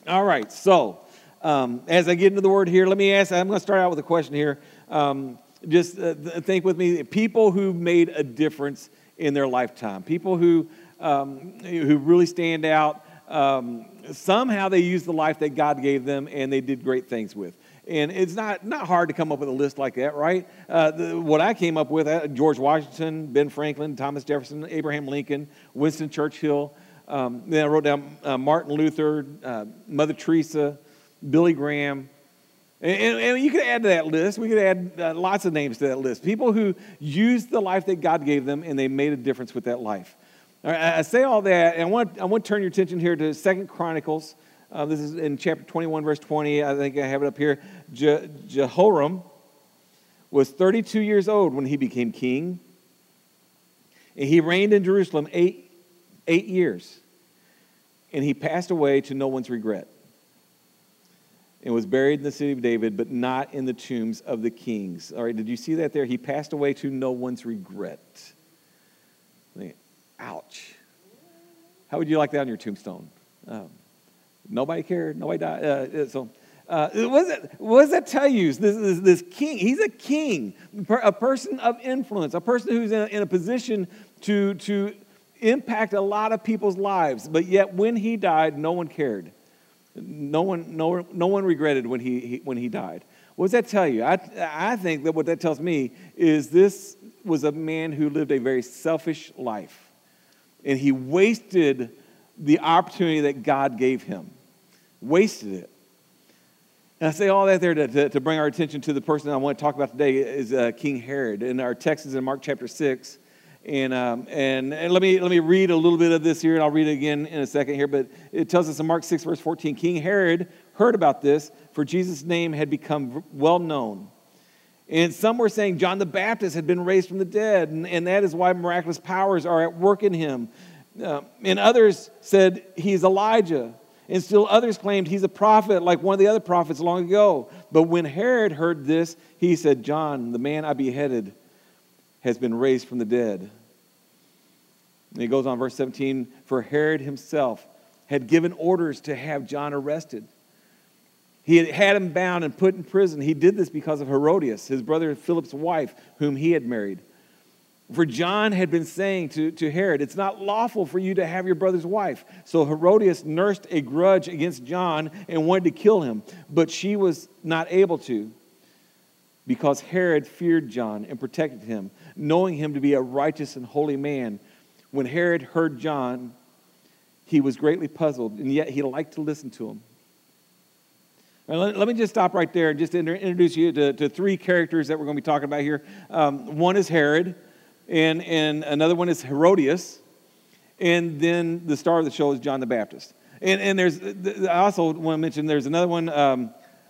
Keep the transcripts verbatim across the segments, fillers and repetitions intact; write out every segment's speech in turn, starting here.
All right, so um, as I get into the word here, let me ask, I'm going to start out with a question here. Um, just uh, think with me, people who made a difference in their lifetime, people who, um, who really stand out, um, somehow they used the life that God gave them and they did great things with. And it's not, not hard to come up with a list like that, right? Uh, the, what I came up with, uh, George Washington, Ben Franklin, Thomas Jefferson, Abraham Lincoln, Winston Churchill. Um, then I wrote down uh, Martin Luther, uh, Mother Teresa, Billy Graham. And, and, and you could add to that list. We could add uh, lots of names to that list. People who used the life that God gave them and they made a difference with that life. All right, I say all that, and I want, I want to turn your attention here to Second Chronicles. Uh, this is in chapter twenty-one, verse twenty. I think I have it up here. Je- Jehoram was thirty-two years old when he became king. And he reigned in Jerusalem eight, eight years. And he passed away to no one's regret. And was buried in the city of David, but not in the tombs of the kings. All right, did you see that there? He passed away to no one's regret. Ouch. How would you like that on your tombstone? Um, Nobody cared. Nobody died. Uh, so, uh, what, does that, what does that tell you? This, this, this king, he's a king, a person of influence, a person who's in a, in a position to, to impact a lot of people's lives. But yet, when he died, no one cared. No one, no, no one regretted when he, he when he died. What does that tell you? I, I think that what that tells me is this was a man who lived a very selfish life, and he wasted the opportunity that God gave him. Wasted it. And I say all that there to, to, to bring our attention to the person I want to talk about today is uh, King Herod. And our text is in Mark chapter six. And, um, and and let me let me read a little bit of this here, and I'll read it again in a second here. But it tells us in Mark six, verse fourteen, King Herod heard about this, for Jesus' name had become well known. And some were saying John the Baptist had been raised from the dead, and, and that is why miraculous powers are at work in him. Uh, and others said he's Elijah. And still others claimed he's a prophet like one of the other prophets long ago. But when Herod heard this, he said, John, the man I beheaded, has been raised from the dead. And he goes on, verse seventeen, for Herod himself had given orders to have John arrested. He had had him bound and put in prison. He did this because of Herodias, his brother Philip's wife, whom he had married. For John had been saying to, to Herod, it's not lawful for you to have your brother's wife. So Herodias nursed a grudge against John and wanted to kill him. But she was not able to, because Herod feared John and protected him, knowing him to be a righteous and holy man. When Herod heard John, he was greatly puzzled, and yet he liked to listen to him. Now, let, let me just stop right there and just introduce you to, to three characters that we're going to be talking about here. Um, one is Herod. And, and another one is Herodias. And then the star of the show is John the Baptist. And, and there's, I also want to mention there's another one, um,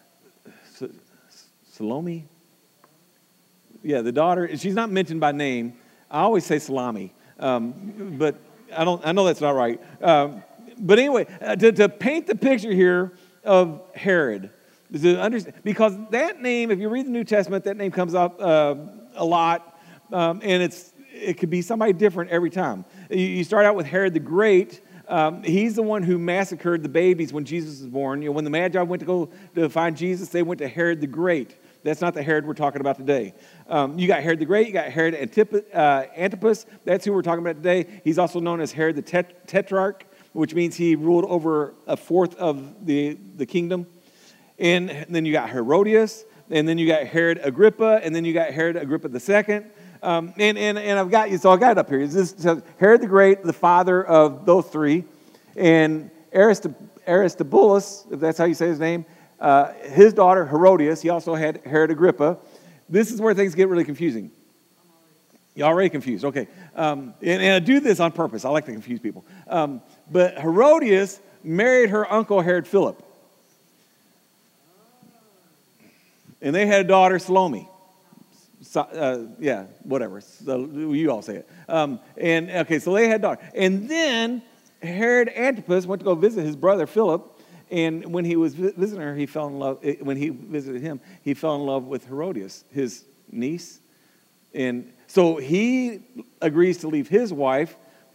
Salome? Yeah, the daughter. She's not mentioned by name. I always say Salami. Um, but I don't. I know that's not right. Um, but anyway, uh, to, to paint the picture here of Herod, to understand, because that name, if you read the New Testament, that name comes up uh, a lot. Um, and it's it could be somebody different every time. You, you start out with Herod the Great. Um, he's the one who massacred the babies when Jesus was born. You know, when the Magi went to go to find Jesus, they went to Herod the Great. That's not the Herod we're talking about today. Um, you got Herod the Great. You got Herod Antip- uh, Antipas. That's who we're talking about today. He's also known as Herod the Tet- Tetrarch, which means he ruled over a fourth of the, the kingdom. And then you got Herodias. And then you got Herod Agrippa. And then you got Herod Agrippa the Second. Um, and, and, and I've got you, so I got it up here. It's this, so Herod the Great, the father of those three, and Arist- Aristobulus, if that's how you say his name, uh, his daughter Herodias. He also had Herod Agrippa. This is where things get really confusing. You're already confused, okay. Um, and, and I do this on purpose. I like to confuse people. Um, but Herodias married her uncle Herod Philip. And they had a daughter, Salome. So, uh, yeah, whatever. So you all say it. Um, and okay, so they had a daughter. And then Herod Antipas went to go visit his brother Philip. And when he was visiting her, he fell in love. When he visited him, he fell in love with Herodias, his niece. And so he agrees to leave his wife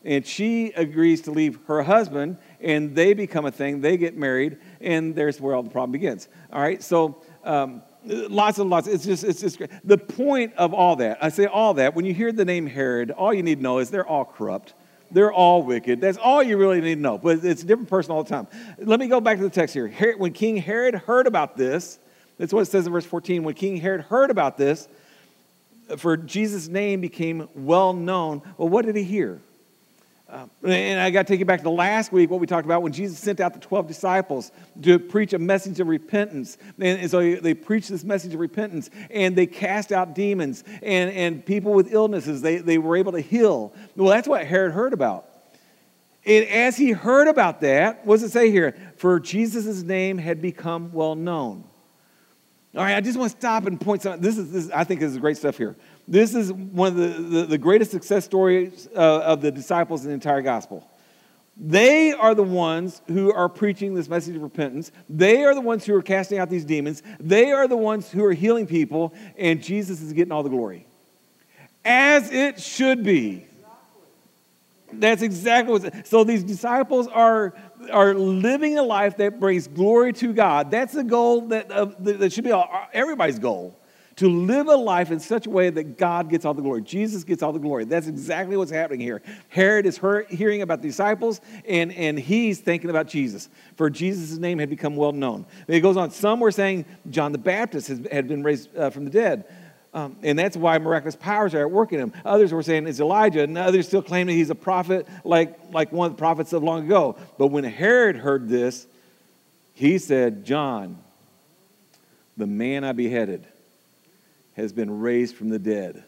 and she agrees to leave her husband, and they become a thing. They get married, and there's where all the problem begins. All right, so um, lots and lots. It's just, it's just great. The point of all that, I say all that, when you hear the name Herod, all you need to know is they're all corrupt. They're all wicked. That's all you really need to know. But it's a different person all the time. Let me go back to the text here. When King Herod heard about this, that's what it says in verse fourteen. When King Herod heard about this, for Jesus' name became well known. Well, what did he hear? Um, and I got to take you back to last week, what we talked about when Jesus sent out the twelve disciples to preach a message of repentance. And, and so they preached this message of repentance, and they cast out demons, and, and people with illnesses, they, they were able to heal. Well, that's what Herod heard about. And as he heard about that, what does it say here? For Jesus' name had become well known. All right, I just want to stop and point something. This is, this, I think this is great stuff here. This is one of the, the, the greatest success stories uh, of the disciples in the entire gospel. They are the ones who are preaching this message of repentance. They are the ones who are casting out these demons. They are the ones who are healing people, and Jesus is getting all the glory. As it should be. That's exactly what. So these disciples are, are living a life that brings glory to God. That's the goal that, uh, that should be everybody's goal. To live a life in such a way that God gets all the glory. Jesus gets all the glory. That's exactly what's happening here. Herod is hearing about the disciples, and, and he's thinking about Jesus. For Jesus' name had become well known. And it goes on. Some were saying John the Baptist has, had been raised uh, from the dead. Um, and that's why miraculous powers are at work in him. Others were saying it's Elijah, and others still claim that he's a prophet like, like one of the prophets of long ago. But when Herod heard this, he said, John, the man I beheaded, has been raised from the dead.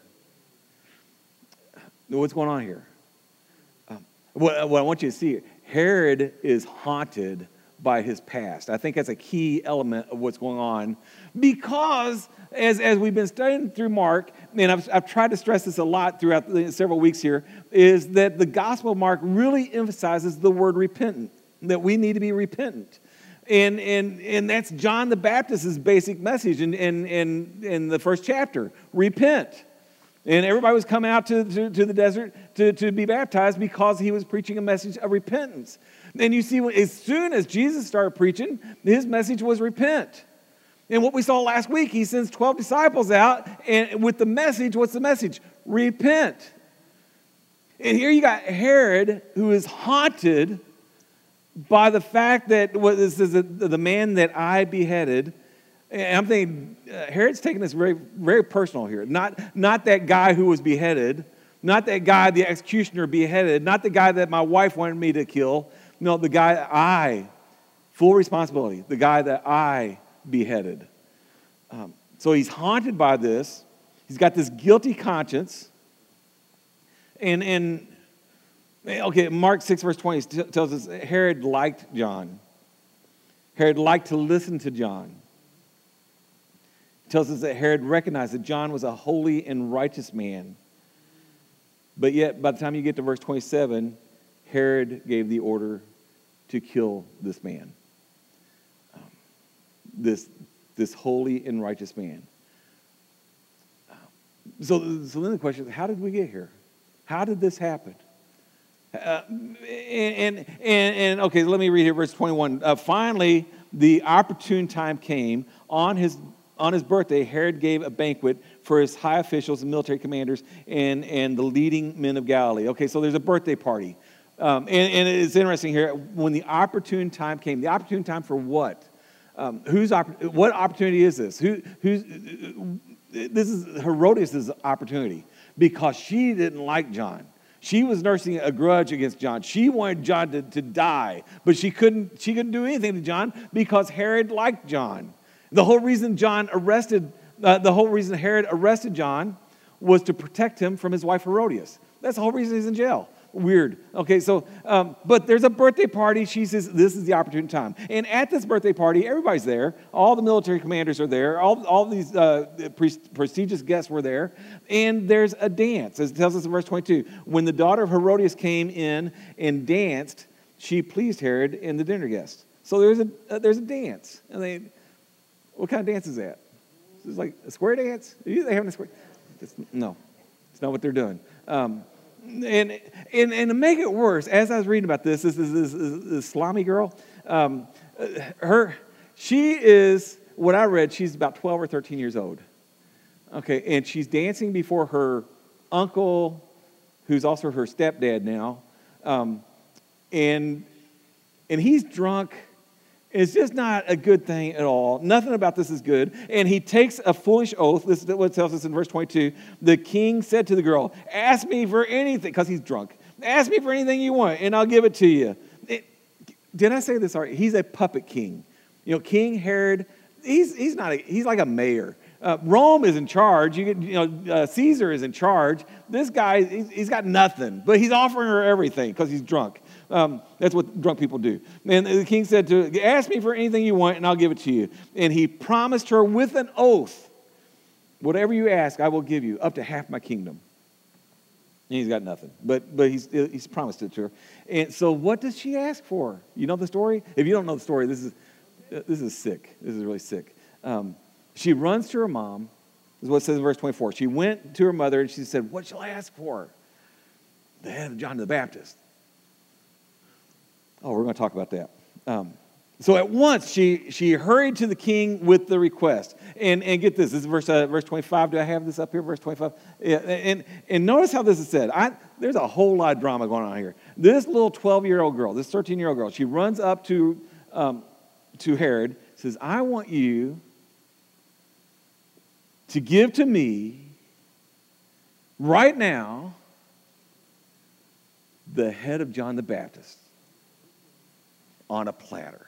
What's going on here? Um, what, what I want you to see, Herod is haunted by his past. I think that's a key element of what's going on because as, as we've been studying through Mark, and I've, I've tried to stress this a lot throughout the several weeks here, is that the Gospel of Mark really emphasizes the word repentant, that we need to be repentant. And, and, and that's John the Baptist's basic message in, in, in, in the first chapter, repent. And everybody was coming out to, to, to the desert to, to be baptized because he was preaching a message of repentance. And you see, as soon as Jesus started preaching, his message was repent. And what we saw last week, he sends twelve disciples out, and with the message, what's the message? Repent. And here you got Herod, who is haunted by the fact that what this is the, the man that I beheaded. And I'm thinking, uh, Herod's taking this very, very personal here. Not, not that guy who was beheaded, not that guy, the executioner beheaded, not the guy that my wife wanted me to kill. No, the guy that I, full responsibility, the guy that I beheaded. Um, so he's haunted by this. He's got this guilty conscience. And, and okay, Mark six, verse twenty t- tells us Herod liked John. Herod liked to listen to John. It tells us that Herod recognized that John was a holy and righteous man. But yet, by the time you get to verse twenty-seven, Herod gave the order to kill this man. Um, this, this holy and righteous man. So, so then the question is, how did we get here? How did this happen? Uh, and, and, and, and, okay, let me read here, verse twenty-one. Uh, finally, the opportune time came. On his, on his birthday, Herod gave a banquet for his high officials and military commanders and, and the leading men of Galilee. Okay, so there's a birthday party. Um, and, and it's interesting here, when the opportune time came, the opportune time for what? Um, whose opp- what opportunity is this? Who, who's, this is Herodias' opportunity because she didn't like John. She was nursing a grudge against John. She wanted John to, to die, but she couldn't, she couldn't do anything to John because Herod liked John. The whole reason John arrested, uh, the whole reason Herod arrested John was to protect him from his wife Herodias. That's the whole reason he's in jail. Weird. Okay, so, um, but there's a birthday party. She says this is the opportune time. And at this birthday party, everybody's there. All the military commanders are there. All, all these uh, pre- prestigious guests were there. And there's a dance. As it tells us in verse twenty-two, when the daughter of Herodias came in and danced, she pleased Herod and the dinner guests. So there's a uh, there's a dance. And they, what kind of dance is that? It's like a square dance? Are they having a square? It's, no, it's not what they're doing. Um, and, and and to make it worse, as I was reading about this, this is this, this, this Islami girl. Um, her, she is what I read. She's about twelve or thirteen years old. Okay, and she's dancing before her uncle, who's also her stepdad now, um, and and he's drunk. It's just not a good thing at all. Nothing about this is good. And he takes a foolish oath. This is what it tells us in verse twenty-two. The king said to the girl, ask me for anything, because he's drunk. Ask me for anything you want, and I'll give it to you. It, did I say this already? He's a puppet king. You know, King Herod, he's he's not a, he's like a mayor. Uh, Rome is in charge. You, you know, uh, Caesar is in charge. This guy, he's, he's got nothing, but he's offering her everything because he's drunk. Um, that's what drunk people do. And the king said to her, ask me for anything you want, and I'll give it to you. And he promised her with an oath, whatever you ask, I will give you, up to half my kingdom. And he's got nothing, but but he's he's promised it to her. And so, what does she ask for? You know the story? If you don't know the story, this is this is sick. This is really sick. Um, she runs to her mom. This is what it says in verse twenty-four. She went to her mother and she said, "What shall I ask for?" The head of John the Baptist. Oh, we're going to talk about that. Um, so at once she she hurried to the king with the request. And and get this, this is verse uh, verse twenty-five. Do I have this up here? Verse twenty-five. Yeah, and and notice how this is said. I, there's a whole lot of drama going on here. This little twelve-year-old girl, this thirteen-year-old girl, she runs up to um, to Herod, says, "I want you to give to me right now the head of John the Baptist on a platter."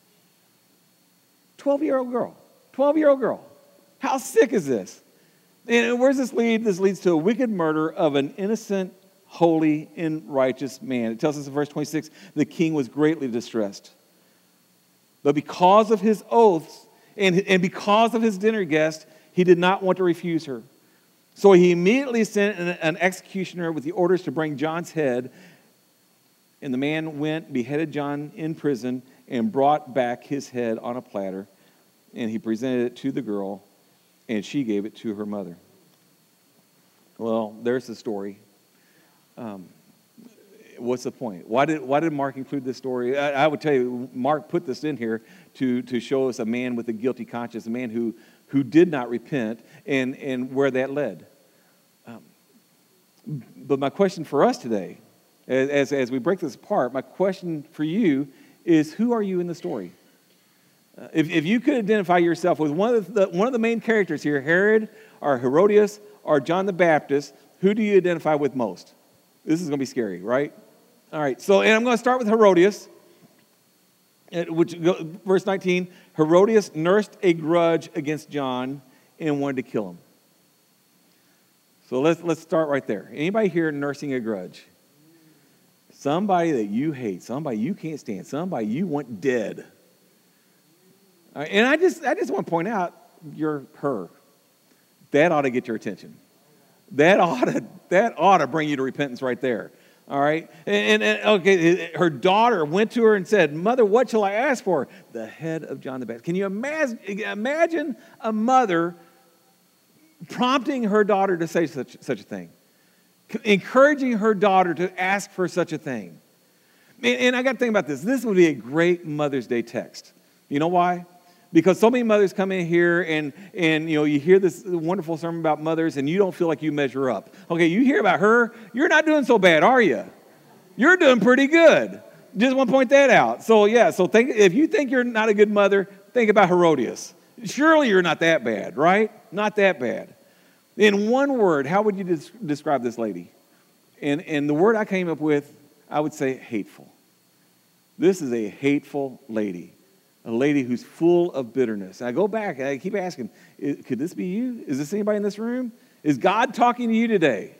twelve-year-old girl. twelve-year-old girl. How sick is this? And where does this lead? This leads to a wicked murder of an innocent, holy, and righteous man. It tells us in verse twenty-six, the king was greatly distressed. But because of his oaths and, and because of his dinner guest, he did not want to refuse her. So he immediately sent an, an executioner with the orders to bring John's head. And the man went, beheaded John in prison, and brought back his head on a platter. And he presented it to the girl, and she gave it to her mother. Well, there's the story. Um, what's the point? Why did why did Mark include this story? I, I would tell you, Mark put this in here to, to show us a man with a guilty conscience, a man who, who did not repent, and, and where that led. Um, but my question for us today, as, as we break this apart, my question for you is, who are you in the story? Uh, if, if you could identify yourself with one of the one of the main characters here, Herod or Herodias or John the Baptist, who do you identify with most? This is going to be scary, right? All right, so, and I'm going to start with Herodias, which, verse nineteen, Herodias nursed a grudge against John and wanted to kill him. So let's let's start right there. Anybody here nursing a grudge? Somebody that you hate, somebody you can't stand, somebody you want dead. All right, and I just I just want to point out, you're her. That ought to get your attention. That ought to that ought to bring you to repentance right there. All right, and, and okay, her daughter went to her and said, "Mother, what shall I ask for?" The head of John the Baptist. Can you imagine? Imagine a mother prompting her daughter to say such such a thing, encouraging her daughter to ask for such a thing. And, and I got to think about this. This would be a great Mother's Day text. You know why? Because so many mothers come in here and, and you know, you hear this wonderful sermon about mothers and you don't feel like you measure up. Okay, you hear about her, you're not doing so bad, are you? You're doing pretty good. Just want to point that out. So yeah, so think, if you think you're not a good mother, think about Herodias. Surely you're not that bad, right? Not that bad. In one word, how would you des- describe this lady? And, and the word I came up with, I would say hateful. This is a hateful lady. A lady who's full of bitterness. And I go back and I keep asking, could this be you? Is this anybody in this room? Is God talking to you today?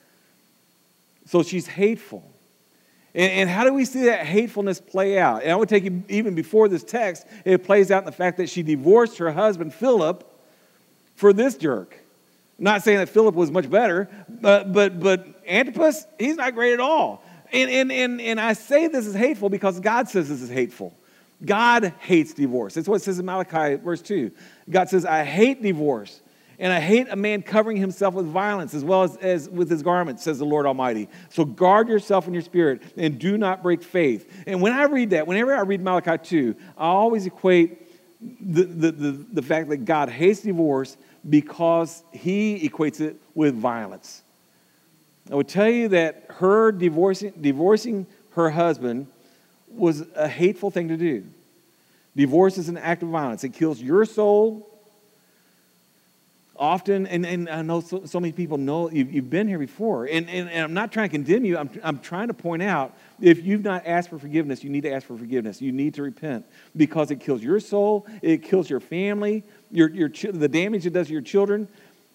So she's hateful. And, and how do we see that hatefulness play out? And I would take you even before this text, it plays out in the fact that she divorced her husband, Philip, for this jerk. I'm not saying that Philip was much better, but but but Antipas, he's not great at all. And, and, and, and I say this is hateful because God says this is hateful. God hates divorce. That's what it says in Malachi verse two. God says, I hate divorce. And I hate a man covering himself with violence as well as, as with his garments, says the Lord Almighty. So guard yourself in your spirit and do not break faith. And when I read that, whenever I read Malachi two, I always equate the, the, the, the fact that God hates divorce because he equates it with violence. I would tell you that her divorcing, divorcing her husband was a hateful thing to do. Divorce is an act of violence. It kills your soul. Often, and, and I know so, so many people know you've, you've been here before, and, and, and I'm not trying to condemn you. I'm, I'm trying to point out, if you've not asked for forgiveness, you need to ask for forgiveness. You need to repent because it kills your soul, it kills your family, your, your the damage it does to your children,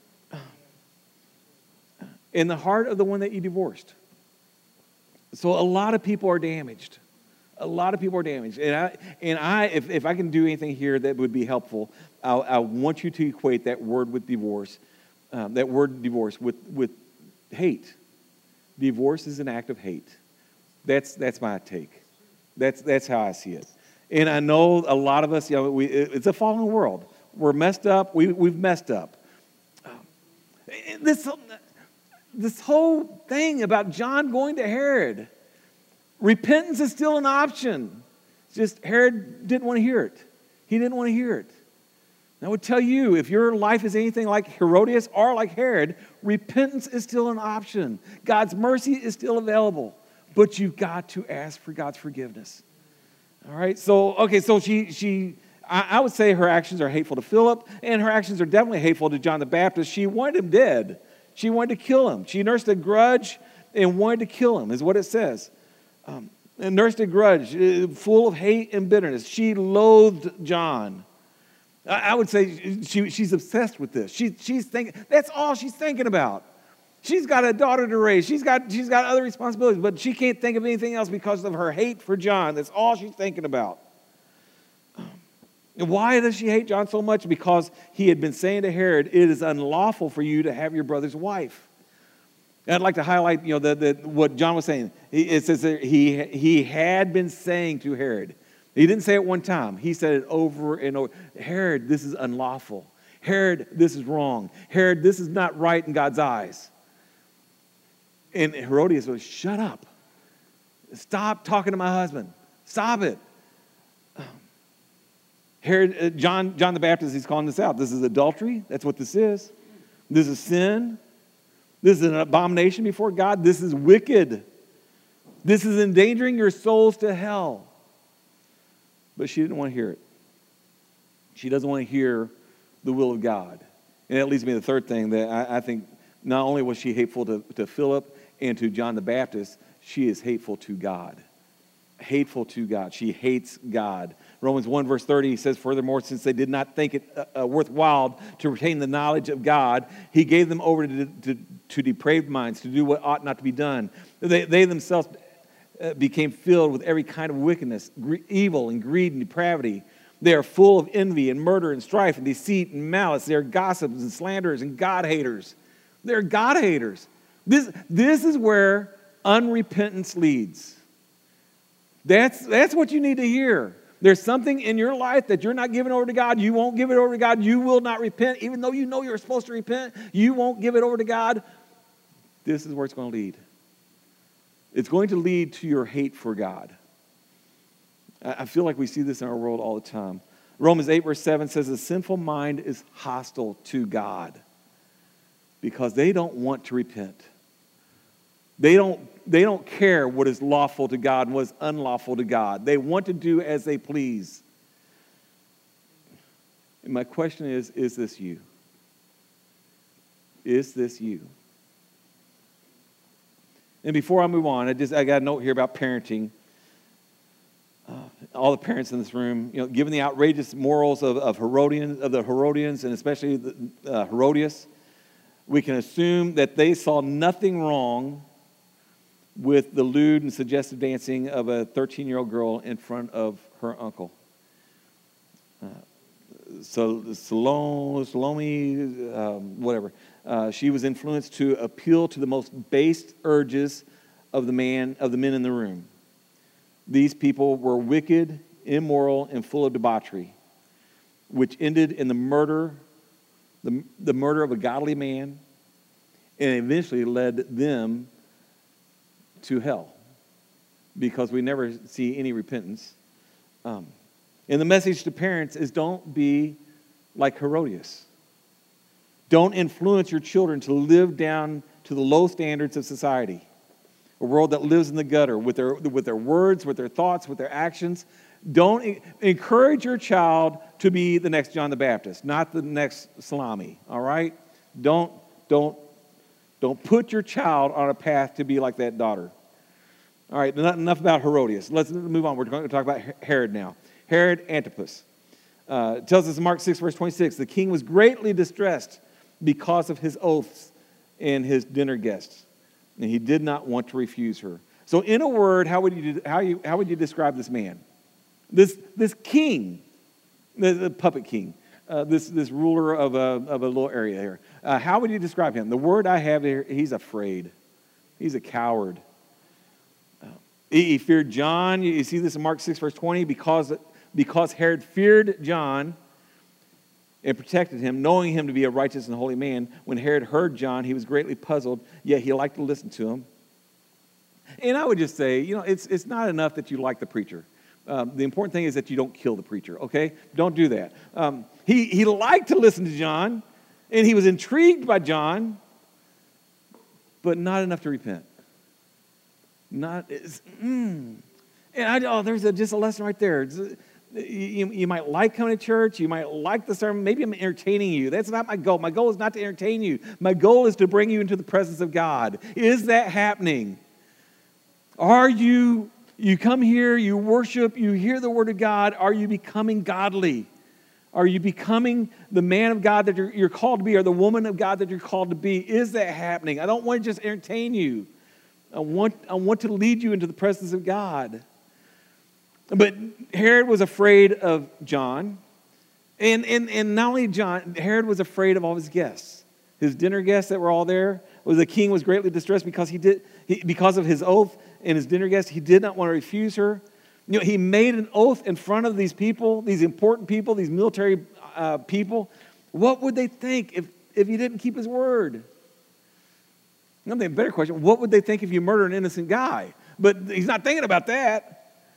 in the heart of the one that you divorced. So a lot of people are damaged. A lot of people are damaged. And I, and I if, if I can do anything here that would be helpful, I, I want you to equate that word with divorce, um, that word divorce with, with hate. Divorce is an act of hate. That's that's my take. That's that's how I see it. And I know a lot of us, you know, we, it's a fallen world. We're messed up. We, we've messed up. Um, this, this whole thing about John going to Herod, repentance is still an option. It's just Herod didn't want to hear it. He didn't want to hear it. And I would tell you, if your life is anything like Herodias or like Herod, repentance is still an option. God's mercy is still available. But you've got to ask for God's forgiveness. All right? So, okay, so she, she I, I would say her actions are hateful to Philip, and her actions are definitely hateful to John the Baptist. She wanted him dead. She wanted to kill him. She nursed a grudge and wanted to kill him, is what it says. Um, and nursed a grudge, uh, full of hate and bitterness. She loathed John. I, I would say she, she's obsessed with this. She, she's thinking, that's all she's thinking about. She's got a daughter to raise. She's got, she's got other responsibilities, but she can't think of anything else because of her hate for John. That's all she's thinking about. And why does she hate John so much? Because he had been saying to Herod, it is unlawful for you to have your brother's wife. And I'd like to highlight, you know, the, the, what John was saying. He, it says that he, he had been saying to Herod. He didn't say it one time. He said it over and over. Herod, this is unlawful. Herod, this is wrong. Herod, this is not right in God's eyes. And Herodias was, shut up. Stop talking to my husband. Stop it. Herod, uh, John, John the Baptist, he's calling this out. This is adultery. That's what this is. This is sin. This is an abomination before God. This is wicked. This is endangering your souls to hell. But she didn't want to hear it. She doesn't want to hear the will of God. And that leads me to the third thing that I, I think not only was she hateful to, to Philip and to John the Baptist, she is hateful to God. Hateful to God. She hates God. Romans one verse thirty says, furthermore, since they did not think it uh, uh, worthwhile to retain the knowledge of God, he gave them over to, to, to depraved minds to do what ought not to be done. They, they themselves uh, became filled with every kind of wickedness, gre- evil and greed and depravity. They are full of envy and murder and strife and deceit and malice. They are gossips and slanderers and God-haters. They're God-haters. This, this is where unrepentance leads. That's, that's what you need to hear. There's something in your life that you're not giving over to God. You won't give it over to God. You will not repent. Even though you know you're supposed to repent, you won't give it over to God. This is where it's going to lead. It's going to lead to your hate for God. I feel like we see this in our world all the time. Romans eight verse seven says, the sinful mind is hostile to God because they don't want to repent. They don't, they don't care what is lawful to God and what is unlawful to God. They want to do as they please. And my question is, is this you? Is this you? And before I move on, I just I got a note here about parenting. Uh, all the parents in this room, you know, given the outrageous morals of, of Herodians, of the Herodians, and especially the, uh, Herodias, we can assume that they saw nothing wrong with the lewd and suggestive dancing of a thirteen-year-old girl in front of her uncle. Uh, so Salome, Salome um, whatever. Uh, she was influenced to appeal to the most base urges of the man, of the men in the room. These people were wicked, immoral, and full of debauchery, which ended in the murder the, the murder of a godly man, and eventually led them to hell because we never see any repentance. Um, and the message to parents is don't be like Herodias. Don't influence your children to live down to the low standards of society, a world that lives in the gutter with their, with their words, with their thoughts, with their actions. Don't encourage your child to be the next John the Baptist, not the next Salami, all right? Don't, don't, don't put your child on a path to be like that daughter. All right, enough about Herodias. Let's move on. We're going to talk about Herod now. Herod Antipas. Uh, it tells us in Mark six, verse twenty-six, the king was greatly distressed because of his oaths and his dinner guests, and he did not want to refuse her. So in a word, how would you, how you, how would you describe this man? This, this king, the, the puppet king, uh, this, this ruler of a, of a little area here. Uh, how would you describe him? The word I have here, he's afraid. He's a coward. Uh, he, he feared John. You, you see this in Mark six, verse twenty, because, because Herod feared John and protected him, knowing him to be a righteous and holy man. When Herod heard John, he was greatly puzzled, yet he liked to listen to him. And I would just say, you know, it's, it's not enough that you like the preacher. Um, the important thing is that you don't kill the preacher, okay? Don't do that. Um, he, he liked to listen to John, and he was intrigued by John, but not enough to repent. Not, mm. And I, oh, there's a, just a lesson right there. You, you might like coming to church. You might like the sermon. Maybe I'm entertaining you. That's not my goal. My goal is not to entertain you. My goal is to bring you into the presence of God. Is that happening? Are you, you come here, you worship, you hear the word of God. Are you becoming godly? Are you becoming the man of God that you're, you're called to be, or the woman of God that you're called to be? Is that happening? I don't want to just entertain you. I want, I want to lead you into the presence of God. But Herod was afraid of John. And, and, and not only John, Herod was afraid of all his guests. His dinner guests that were all there. Was the king was greatly distressed because he did he, because of his oath and his dinner guests. He did not want to refuse her. You know, he made an oath in front of these people, these important people, these military uh, people. What would they think if, if he didn't keep his word? I'm thinking a better question. What would they think if you murder an innocent guy? But he's not thinking about that.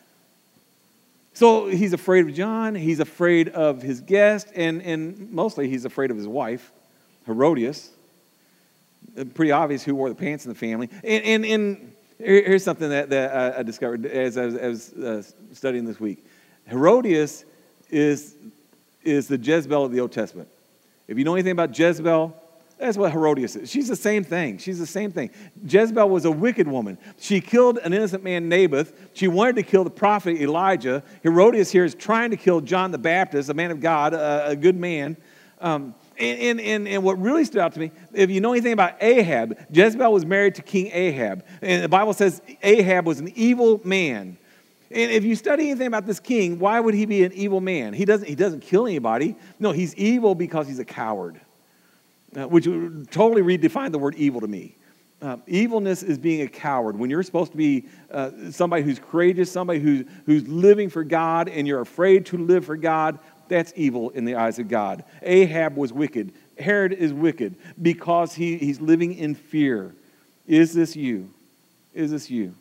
So he's afraid of John, he's afraid of his guest, and, and mostly he's afraid of his wife, Herodias. Pretty obvious who wore the pants in the family. And, and, and here's something that, that I discovered as I was, I was uh, studying this week. Herodias is, is the Jezebel of the Old Testament. If you know anything about Jezebel, that's what Herodias is. She's the same thing. She's the same thing. Jezebel was a wicked woman. She killed an innocent man, Naboth. She wanted to kill the prophet Elijah. Herodias here is trying to kill John the Baptist, a man of God, a, a good man. Um, and, and, and what really stood out to me, if you know anything about Ahab, Jezebel was married to King Ahab. And the Bible says Ahab was an evil man. And if you study anything about this king, why would he be an evil man? He doesn't, he doesn't kill anybody. No, he's evil because he's a coward. Uh, which would totally redefine the word evil to me. Uh, evilness is being a coward. When you're supposed to be uh, somebody who's courageous, somebody who's, who's living for God, and you're afraid to live for God, that's evil in the eyes of God. Ahab was wicked. Herod is wicked because he, he's living in fear. Is this you? Is this you?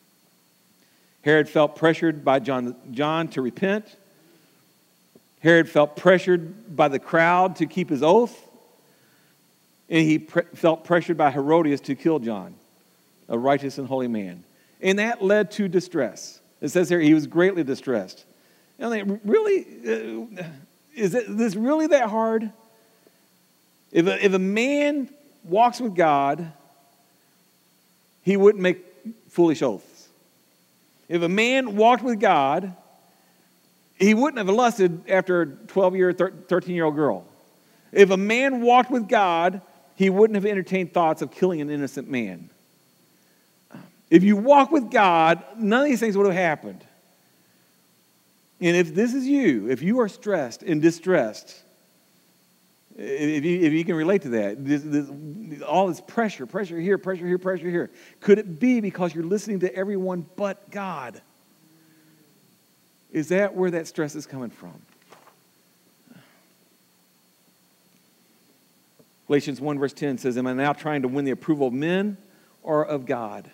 Herod felt pressured by John, John to repent. Herod felt pressured by the crowd to keep his oath. And he pre- felt pressured by Herodias to kill John, a righteous and holy man. And that led to distress. It says here he was greatly distressed. And I think, really, uh, is it, this really that hard? If a, if a man walks with God, he wouldn't make foolish oaths. If a man walked with God, he wouldn't have lusted after a twelve-year, thirteen-year-old girl. If a man walked with God, he wouldn't have entertained thoughts of killing an innocent man. If you walk with God, none of these things would have happened. And if this is you, if you are stressed and distressed, if you, if you can relate to that, this, this, all this pressure, pressure here, pressure here, pressure here, could it be because you're listening to everyone but God? Is that where that stress is coming from? Galatians one verse ten says, am I now trying to win the approval of men or of God?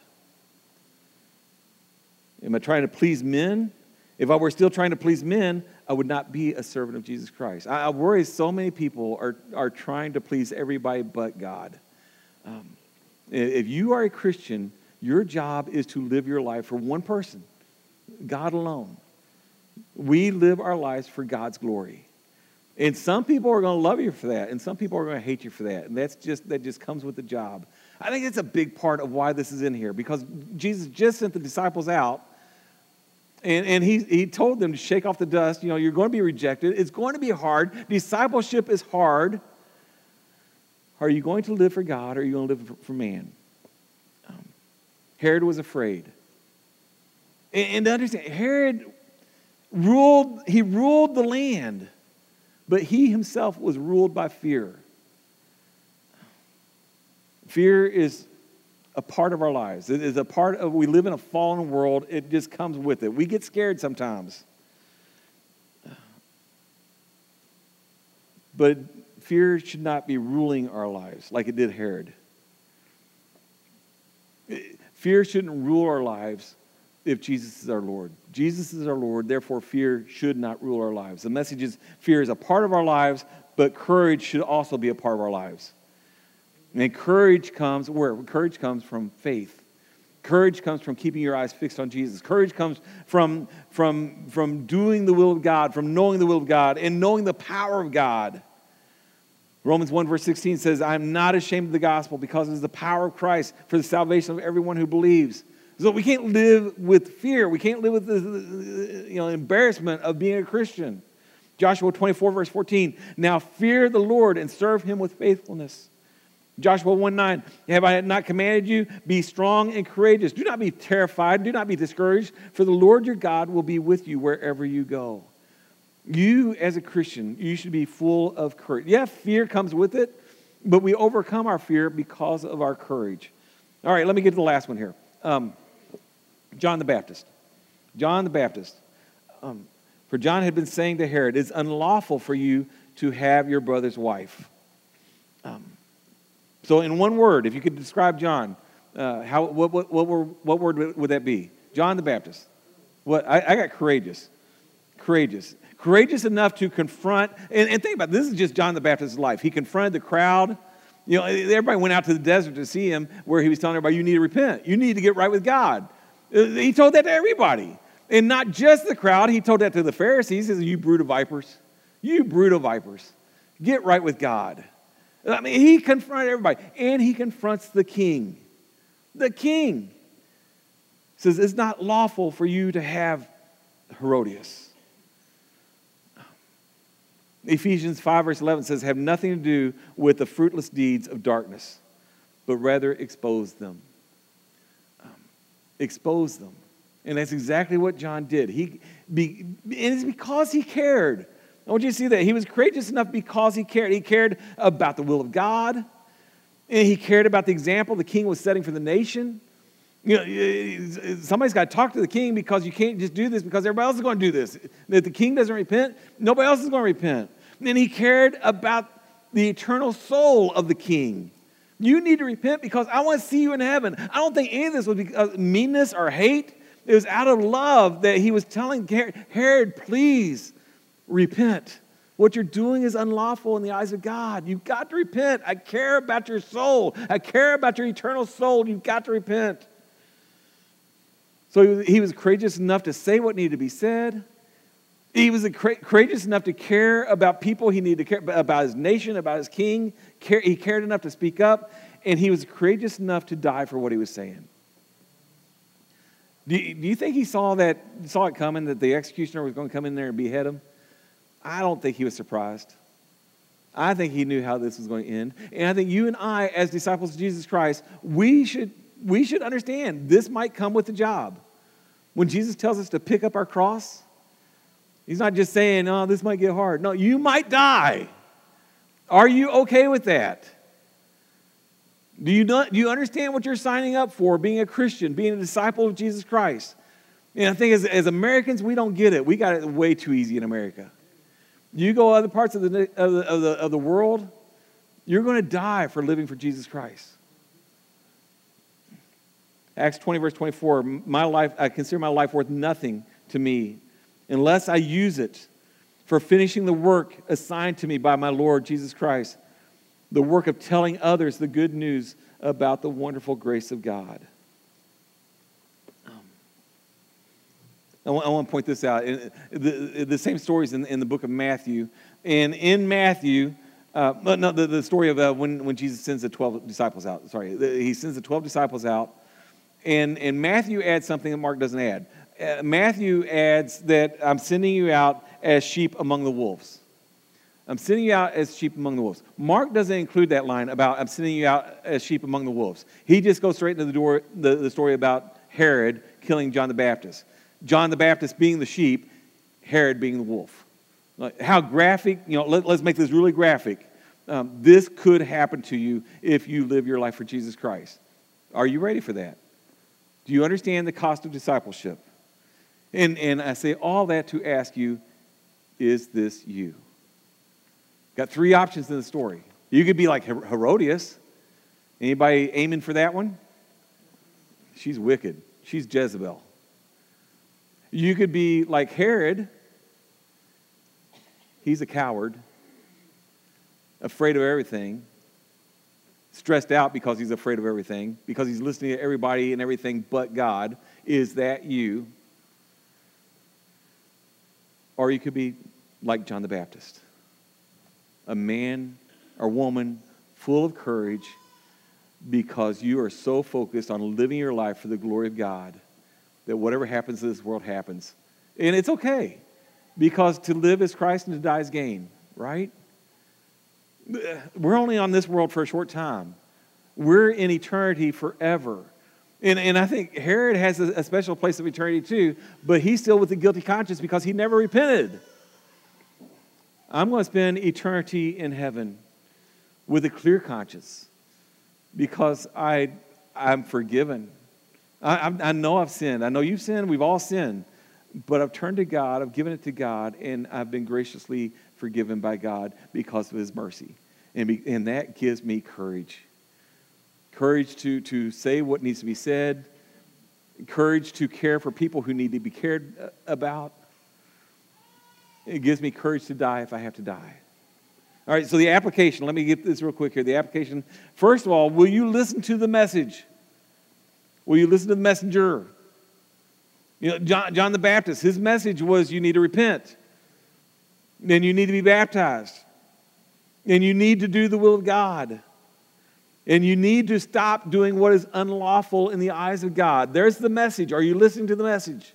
Am I trying to please men? If I were still trying to please men, I would not be a servant of Jesus Christ. I, I worry so many people are, are trying to please everybody but God. Um, if you are a Christian, your job is to live your life for one person, God alone. We live our lives for God's glory. And some people are going to love you for that, and some people are going to hate you for that. And that's just that just comes with the job. I think it's a big part of why this is in here, because Jesus just sent the disciples out, and, and he, he told them to shake off the dust. You know, you're going to be rejected. It's going to be hard. Discipleship is hard. Are you going to live for God, or are you going to live for, for man? Um, Herod was afraid. And, and to understand, Herod ruled, he ruled the land, but he himself was ruled by fear. Fear is a part of our lives. It is a part of, we live in a fallen world. It just comes with it. We get scared sometimes. But fear should not be ruling our lives like it did Herod. Fear shouldn't rule our lives if Jesus is our Lord. Jesus is our Lord, therefore fear should not rule our lives. The message is fear is a part of our lives, but courage should also be a part of our lives. And courage comes where? Courage comes from faith. Courage comes from keeping your eyes fixed on Jesus. Courage comes from, from, from doing the will of God, from knowing the will of God, and knowing the power of God. Romans one verse sixteen says, I am not ashamed of the gospel because it is the power of Christ for the salvation of everyone who believes. So we can't live with fear. We can't live with the you know, embarrassment of being a Christian. Joshua twenty-four verse fourteen, now fear the Lord and serve him with faithfulness. Joshua one nine, have I not commanded you? Be strong and courageous. Do not be terrified. Do not be discouraged, for the Lord your God will be with you wherever you go. You, as a Christian, you should be full of courage. Yeah, fear comes with it, but we overcome our fear because of our courage. All right, let me get to the last one here. Um, John the Baptist. John the Baptist. Um, for John had been saying to Herod, it's unlawful for you to have your brother's wife. Um, so in one word, if you could describe John, uh, how what what what, were, what word would that be? John the Baptist. What I, I got courageous. Courageous. Courageous enough to confront, and, and think about it, this is just John the Baptist's life. He confronted the crowd. You know, everybody went out to the desert to see him, where he was telling everybody, you need to repent. You need to get right with God. He told that to everybody. And not just the crowd. He told that to the Pharisees. He says, you brood of vipers. You brood of vipers. Get right with God. I mean, he confronted everybody. And he confronts the king. The king says, it's not lawful for you to have Herodias. Ephesians five verse eleven says, have nothing to do with the fruitless deeds of darkness, but rather expose them. Um, expose them. And that's exactly what John did. He be, and it's because he cared. I want you to see that. He was courageous enough because he cared. He cared about the will of God. And he cared about the example the king was setting for the nation. You know, somebody's got to talk to the king, because you can't just do this because everybody else is going to do this. If the king doesn't repent, nobody else is going to repent. And he cared about the eternal soul of the king. You need to repent because I want to see you in heaven. I don't think any of this was because of meanness or hate. It was out of love that he was telling Herod, please repent. What you're doing is unlawful in the eyes of God. You've got to repent. I care about your soul. I care about your eternal soul. You've got to repent. So he was courageous enough to say what needed to be said. He was courageous enough to care about people he needed to care about, his nation, about his king. He cared enough to speak up, and he was courageous enough to die for what he was saying. Do you, do you think he saw that, saw it coming, that the executioner was going to come in there and behead him? I don't think he was surprised. I think he knew how this was going to end. And I think you and I, as disciples of Jesus Christ, we should, we should understand this might come with the job. When Jesus tells us to pick up our cross, he's not just saying, oh, this might get hard. No, you might die. Are you okay with that? Do you not, do you understand what you're signing up for, being a Christian, being a disciple of Jesus Christ? And I think as, as Americans, we don't get it. We got it way too easy in America. You go other parts of the, of the, of the, of the world, You're going to die for living for Jesus Christ. Acts twenty, verse twenty-four, my life, I consider my life worth nothing to me unless I use it for finishing the work assigned to me by my Lord Jesus Christ, the work of telling others the good news about the wonderful grace of God. I want, I want to point this out. The, the same story is in, in the book of Matthew. And in Matthew, uh, no, the, the story of uh, when, when Jesus sends the twelve disciples out. Sorry, he sends the twelve disciples out. And, and Matthew adds something that Mark doesn't add. Uh, Matthew adds that I'm sending you out as sheep among the wolves. I'm sending you out as sheep among the wolves. Mark doesn't include that line about I'm sending you out as sheep among the wolves. He just goes straight into the, door, the, the story about Herod killing John the Baptist. John the Baptist being the sheep, Herod being the wolf. Like, how graphic, you know, let, let's make this really graphic. Um, this could happen to you if you live your life for Jesus Christ. Are you ready for that? Do you understand the cost of discipleship? And, and I say all that to ask you, is this you? Got three options in the story. You could be like Herodias. Anybody aiming for that one? She's wicked. She's Jezebel. You could be like Herod. He's a coward, afraid of everything, stressed out because he's afraid of everything, because he's listening to everybody and everything but God. Is that you? Or you could be like John the Baptist, a man or woman full of courage because you are so focused on living your life for the glory of God that whatever happens in this world happens. And it's okay, because to live is Christ and to die is gain, right? We're only on this world for a short time. We're in eternity forever. And, and I think Herod has a, a special place of eternity too, but he's still with a guilty conscience because he never repented. I'm going to spend eternity in heaven with a clear conscience because I, I'm forgiven. I, I know I've sinned. I know you've sinned. We've all sinned. But I've turned to God. I've given it to God. And I've been graciously forgiven by God because of His mercy. And, be, and that gives me courage. Courage to, to say what needs to be said. Courage to care for people who need to be cared about. It gives me courage to die if I have to die. All right, so the application. Let me get this real quick here. The application. First of all, will you listen to the message? Will you listen to the messenger? You know, John, John the Baptist, his message was you need to repent. And you need to be baptized. And you need to do the will of God. And you need to stop doing what is unlawful in the eyes of God. There's the message. Are you listening to the message?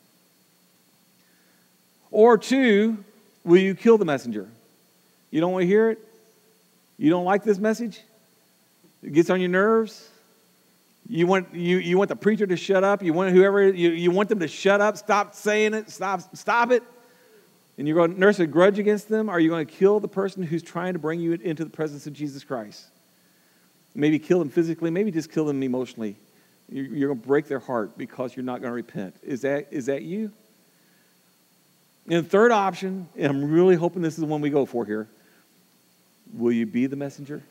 Or two, will you kill the messenger? You don't want to hear it? You don't like this message? It gets on your nerves? You want you, you want the preacher to shut up? You want whoever you, you want them to shut up, stop saying it, stop stop it? And you're going to nurse a grudge against them? Or are you going to kill the person who's trying to bring you into the presence of Jesus Christ? Maybe kill them physically, maybe just kill them emotionally. You're, you're going to break their heart because you're not going to repent. Is that is that you? And the third option, and I'm really hoping this is the one we go for here, will you be the messenger?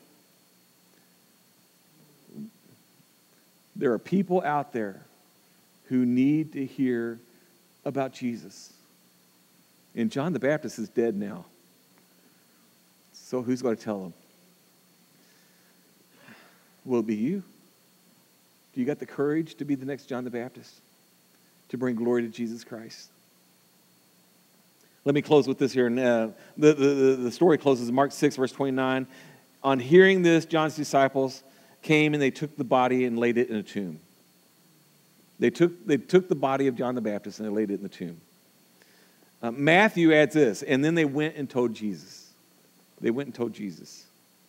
There are people out there who need to hear about Jesus. And John the Baptist is dead now. So who's going to tell them? Will it be you? Do you got the courage to be the next John the Baptist? To bring glory to Jesus Christ? Let me close with this here. And, uh, the, the, the story closes in Mark six, verse twenty-nine. On hearing this, John's disciples came and they took the body and laid it in a tomb. They took, they took the body of John the Baptist and they laid it in the tomb. Uh, Matthew adds this, and then they went and told Jesus. They went and told Jesus.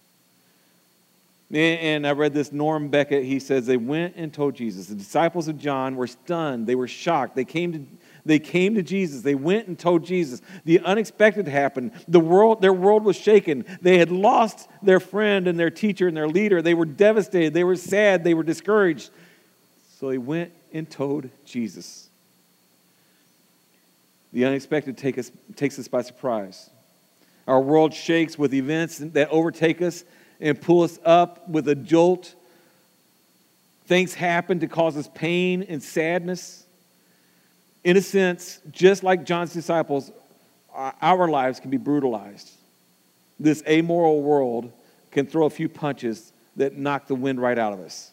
And, and I read this, Norm Beckett, he says, they went and told Jesus. The disciples of John were stunned. They were shocked. They came to They came to Jesus. They went and told Jesus. The unexpected happened. The world, their world was shaken. They had lost their friend and their teacher and their leader. They were devastated. They were sad. They were discouraged. So they went and told Jesus. The unexpected take us, takes us by surprise. Our world shakes with events that overtake us, and pull us up with a jolt. Things happen to cause us pain and sadness. In a sense, just like John's disciples, our lives can be brutalized. This amoral world can throw a few punches that knock the wind right out of us.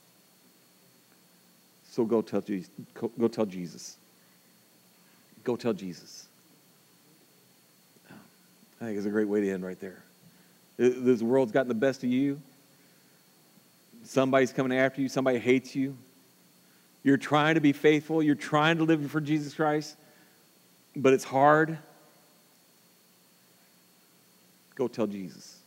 So go tell Jesus. Go tell Jesus. Go tell Jesus. I think it's a great way to end right there. This world's gotten the best of you. Somebody's coming after you. Somebody hates you. You're trying to be faithful. You're trying to live for Jesus Christ, but it's hard. Go tell Jesus.